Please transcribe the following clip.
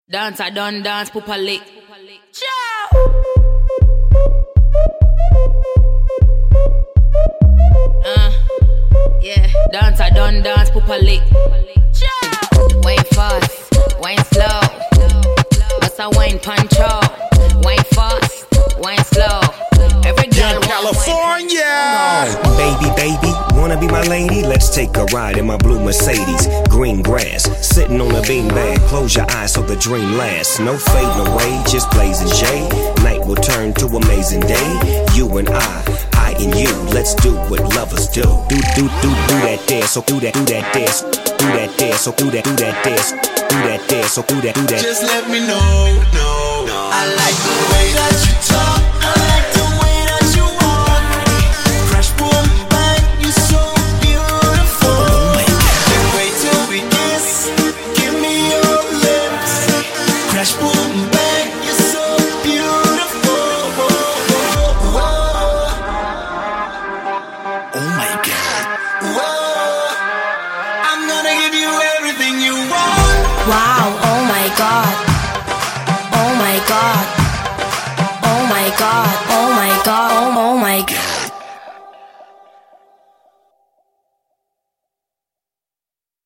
Dance, I done dance, pupa lick. Ciao! Yeah, dance, I done dance, pupa lick. Ciao! Wine fast, wine slow. Bust a wine control. Wine fast, wine slow. Every girl California! Baby, baby, wanna be my lady? Let's take a ride in my blue Mercedes. Green grass, sitting on a beanbag. Close your eyes so the dream lasts. No fading away, just blazing J. Night will turn to amazing day. You and I and you. Let's do what lovers do. Do that dance, so do that dance. Do that dance, so do that dance. Do that dance, so do that. Just let me know, I like the way that you talk. I like the way that you walk. Crash, boom, bang, you're so beautiful. Can't wait till we kiss. Give me your lips. Crash, boom, bang, you're so beautiful. Whoa. Oh my God. Whoa. I'm gonna give you everything you want. Wow, oh my God. Oh my God. Oh my God. Oh my God. Oh my God.